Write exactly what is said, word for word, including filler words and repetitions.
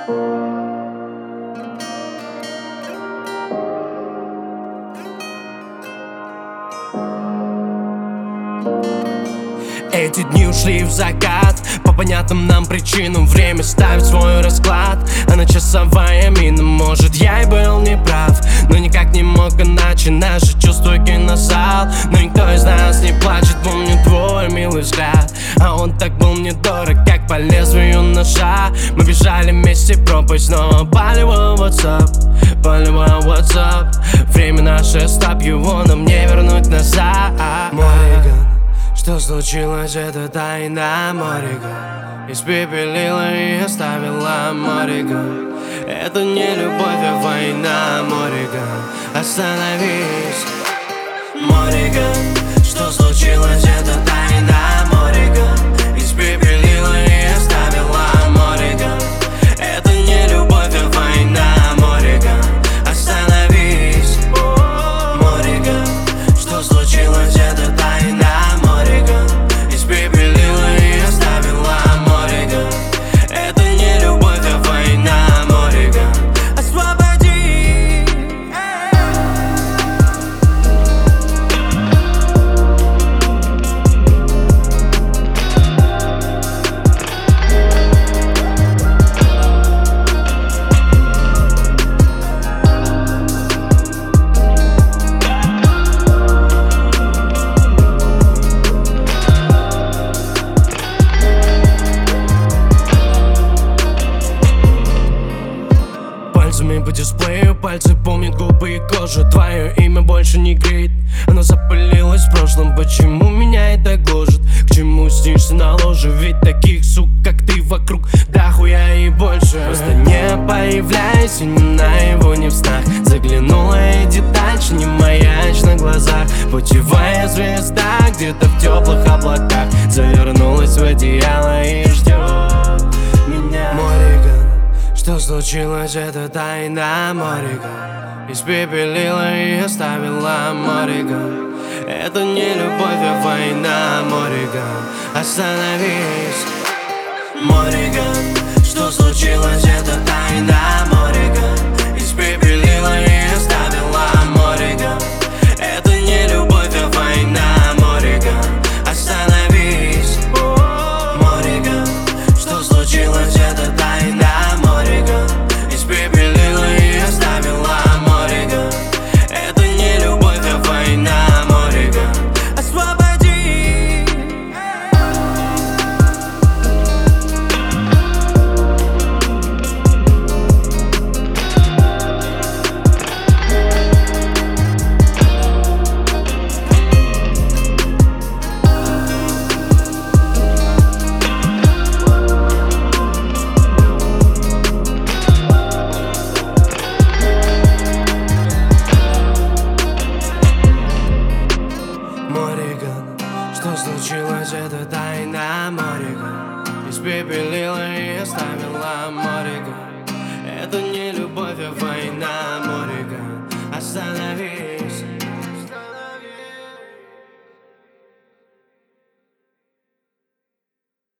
Эти дни ушли в закат, по понятным нам причинам время ставит свой расклад. Она часовая мина, может я и был неправ, но никак не мог иначе, наши чувства кинозал. Но никто из нас не плачет, помню твой милый взгляд, а он так был мне дорог, как по лезвию ножа. Мы бежали вместе пропасть, но полевой WhatsApp, полевой WhatsApp. Время наше, стоп, его нам не вернуть назад. Мориган, что случилось, это тайна. Мориган испепелила и оставила. Мориган, это не любовь, а война. Мориган, остановись. Мориган, что случилось, это тайна. Мориган испепелила и оставила. Мориган, это не любовь, а война. Мориган, остановись. Мориган, что случилось, это тайна. Мориган испепелила и оставила. Мориган, это не любовь, а война. Мориган, освободи. Пальцами по дисплею, пальцы помнят губы и кожу. Твое имя больше не греет, оно запылилось в прошлом. Почему меня это гложет? К чему снишься на ложе? Ведь таких сук, как ты, вокруг да хуя и больше. Просто не появляйся ни на его, ни в снах. Заглянула и дальше, не маячь на глазах. Путевая звезда где-то в теплых облаках завернулась в одеяло и ждет меня. Мориган, что случилось, это тайна. Мориган испепелила и оставила. Мориган, это не любовь, а война. Мориган, остановись. Мориган, что случилось, это тайна. Мориган испепелила и оставила. Мориган, это не любовь, а война. Мориган, остановись. Мориган, что случилось, это тайна. Мориган испепелила и оставила. Мориган, это не любовь, а война. Мориган, освободи. Мориган, что случилось, это тайна. Мориган испепелила и оставила. Мориган, это не любовь, а